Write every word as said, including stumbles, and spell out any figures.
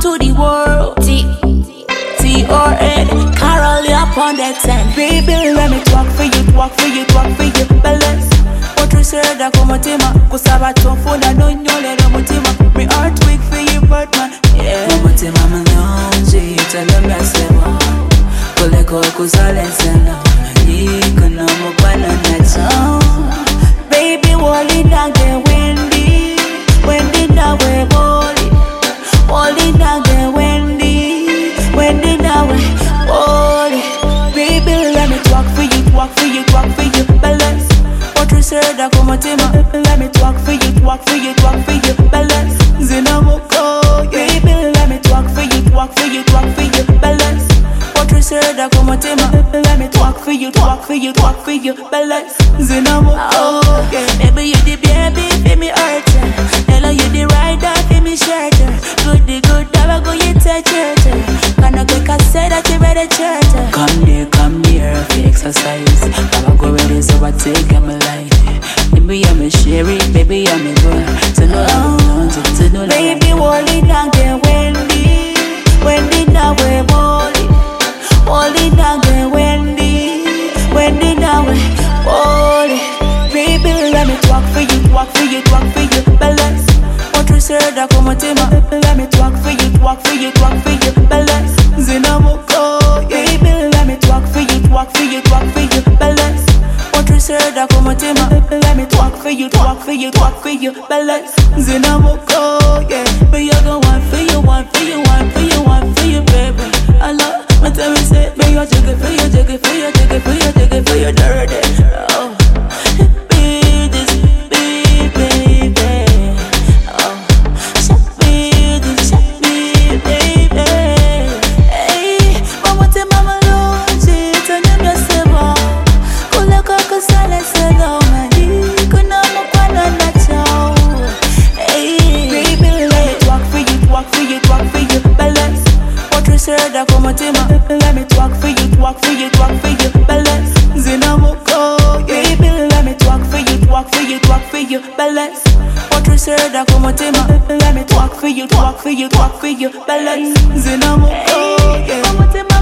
to the world. T T R N, Carol up on that ten. Baby, let me talk for you, talk for you, talk for you, balance. Otrisera como tema, kusaba tofuna no nyole na mutima. Me heart weak for you, but man, yeah. Mutima malonji, tell me asema. Kole ko kusale sena, niko na mukwana na chao. Baby, wali nange Wendy, Wendy nawe wali, wali nange Wendy, Wendy nawe wali. Baby, let me talk for you, talk for you, talk for you, balance. Otrisera como tema, let me talk for you, talk for you, talk for you, balance. Zinamoko, baby, let me talk for you, talk for you, talk for you, balance. Otrisera como tema, let me talk for you, talk for you, talk for you, balance. Zinamoko, baby, you the baby, feel me hurt. Hello, you the rider, feel me shelter. Good, the good, never go you take it. Can I quick, I say that you ready to come here, come here, feel exercise. Never go ready, so I take my life. Baby, I'm a sherry, baby, I'm a girl. So no, no, no, so no, baby, wally nange Wendy, Wendy nawe wally, wally nange Wendy, Wendy nawe wally. Baby, let me talk for you, talk for you, talk for you, balance. Otrisera como tema, let me talk for you, talk for you, talk for you, balance. Zinamoko, baby, let me talk for you, talk for you, talk for you, balance. Otrisera como tema, let me talk for you, talk for you, talk for you, balance. Zinamoko, yeah. But you gon' want for you, want for you, want for you, want for you, baby. I love my time we say, me you take it for you, take it for you, take it for you, take it for you, dirty. Oh, be this, be baby. Oh, shut me, this, shut me, baby. Hey, mama te mama longe, tanya mi asema. Kule koko sale selo mani, kuna mukwana na chao. Hey, baby, let me talk for you, talk for you, talk for you, balance. Otrisera como tema, let me talk for you, talk for you, talk for you, balance. Zinamoko, baby, let me talk for you, talk for you, talk for you, balance. Otrisera como tema, let me talk for you, talk for you, talk for you, balance. Zinamoko, yeah.